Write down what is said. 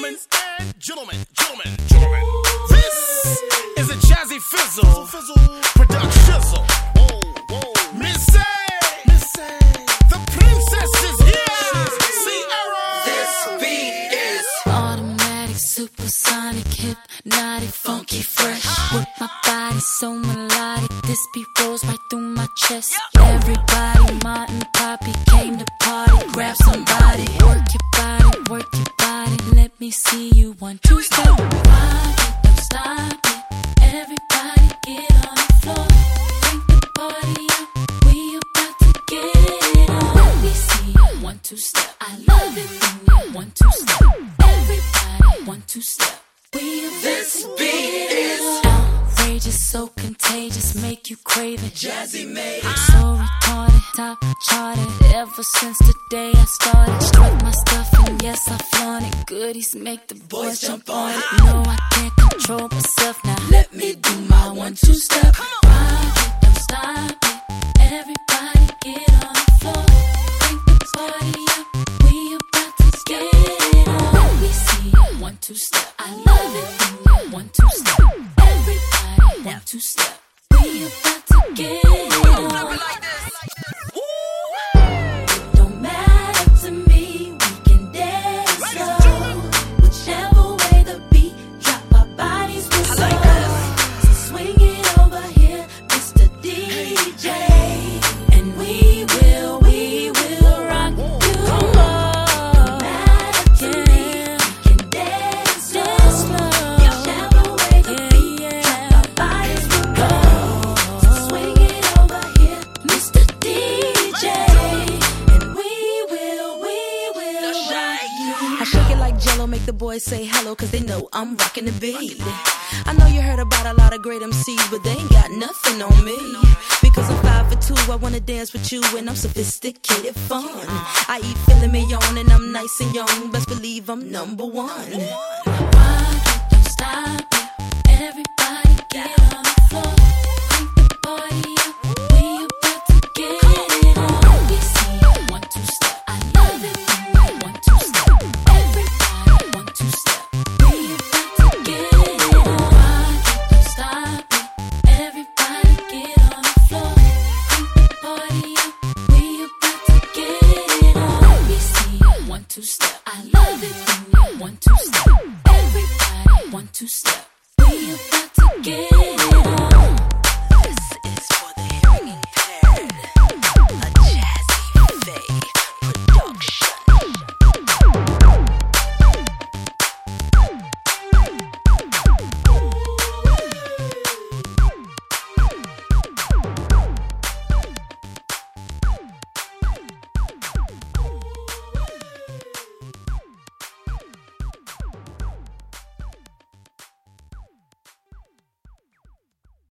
gentlemen and gentlemen, this is a Jazzy Fizzle production. Missy, the princess is here. Sierra. This beat is automatic, supersonic, hypnotic, funky, fresh. With my body so melodic, this beat rolls right through my chest. Everybody, Martin, Poppy came to party. Grab somebody, work your body, let me see you 1, 2, step. Rock it, don't stop it. Everybody get on the floor. Crank the party up, we about to get it on. Let me see you 1, 2, step. I love it when you 1, 2, step. Everybody 1, 2, step. this beat is outrageous, so contagious, make you crave it. Jazzy made it. So retarded, top charted. Ever since the day I started, struck my stuff and yes I flaunt it. Goodies make the boys jump on it. No, I can't control myself now. Let me do my 1, 2 step. Rock it, don't stop it. Everybody get on the floor. Crank the party up, we about to get it on. Let me see you 1, 2 step. I love it when you 1, 2 step. Everybody 1, 2 step. We about to get it on. It don't matter to me, we can dance slow. Whichever way the beat drop, our bodies will slow. So swing it over here, Mr. DJ, and we will rock you. Don't matter to me, we can dance slow. Whichever way the beat drop, our bodies will go. So swing it over here, Mr. DJ, and we will rock you. I shake it like Jello, make the boys say hello, cause they know I'm rocking the beat. I know you heard about a lot of great MCs, but they ain't got nothing on me. Because I'm 5 for 2, I wanna dance with you, and I'm sophisticated fun. I eat filet mignon, and I'm nice and young, best believe I'm number 1. Rock it, don't stop it. Everybody get on the floor. Crank the party up, we about to get it on. Let me see you 1, 2 step. I love it when you 1, 2 step. Everybody 1, 2 step. We about to get it on. Rock it, don't stop it. Everybody get on the floor. Crank the party up, we about to get it on. Let me see you 1, 2 step. I love it when you 1, 2 step. Everybody 1, 2 step. We about to get it on.